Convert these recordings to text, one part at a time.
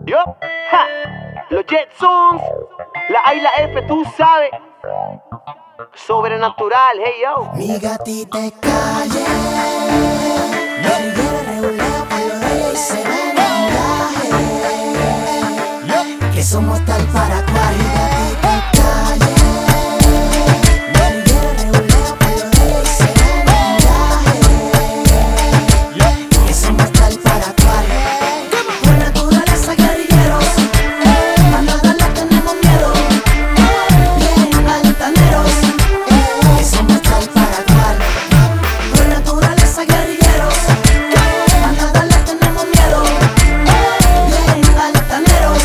Yo, ja, los Jetsons, la A y la F, tú sabes. Sobrenatural, hey yo. Mi gatita es calle, guerrillera regular, palo de ella y se ve en el viaje. Que somos tal para cual. Mi gatita es calle, guerrillera regular, palo de ella y se ve en el viaje. Que somos tal para cual. Por naturaleza guerrilleros, a nada le tenemos miedo. Bien altaneros. Somos tal para cual. Por naturaleza guerrilleros, a nada le tenemos miedo. Bien altaneros.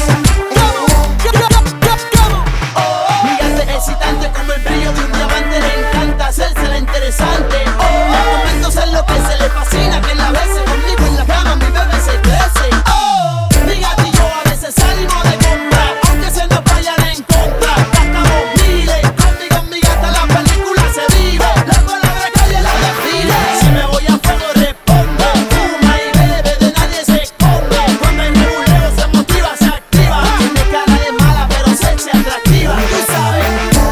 Mi gata es excitante como el brillo de un diamante. Le encanta hacerse la interesante. Los momentos en los que se le fascina que la bese conmigo en la cama, mi bebé se crece. Mi gata y yo a veces salimos de compra, aunque se nos vayan en contra. Gastamos miles, conmigo en mi gata la película se vive. La palabra calle la define. Si me voy a fuego responde, fuma y bebe, de nadie se esconde. Cuando el reguleo se motiva, se activa. Tiene cara de mala pero sexy atractiva, tú sabes.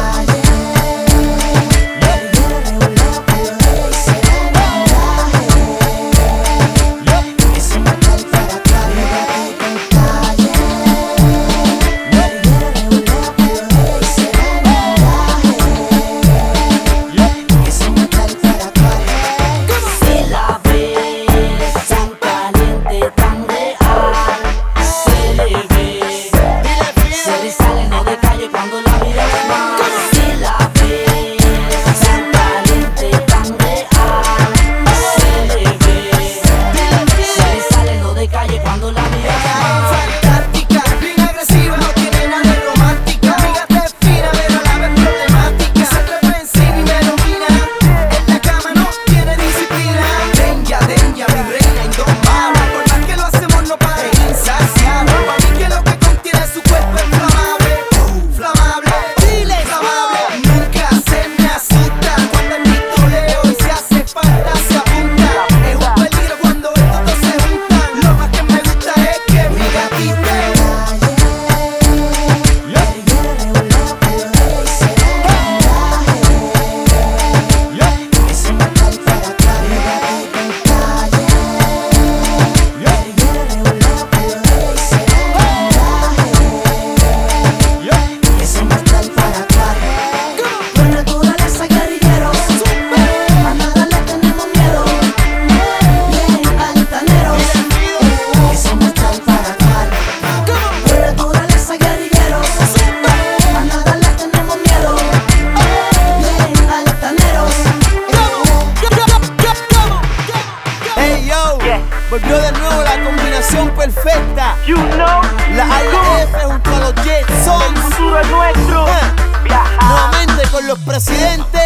Si la ves tan caliente, tan real, se le ve, se le sale, no de calle cuando la miras más. Si la ves tan caliente, tan real, se le ve, se le sale, no de calle cuando la miras más. Fantástica, bien agresiva, no tiene nada de romántica. Mi gata es fina, pero a la vez problemática. Se trepa encima y me domina. En la cama no tiene disciplina. Denja, denja, mi reina indomable. Por más que lo hacemos no para, es insaciable. Pa' mí que lo que contiene su cuerpo es flamable. Flamable, dile flamable. Nunca se me asusta cuando el pistoleo y se hace falta se apunta. Es un peligro cuando estos dos se juntan. Lo más que me gusta es que mi gatita Por naturaleza guerrilleros, a nada le tenemos miedo. Bien altaneros, que somos tal para cual. Por naturaleza guerrilleros, a nada le tenemos miedo. Bien altaneros. Hey yo, volvió de nuevo la combinación perfecta. You know, La A y la F junto a los el Jetsons. futuro es nuestro. Viajar. Nuevamente con los presidentes.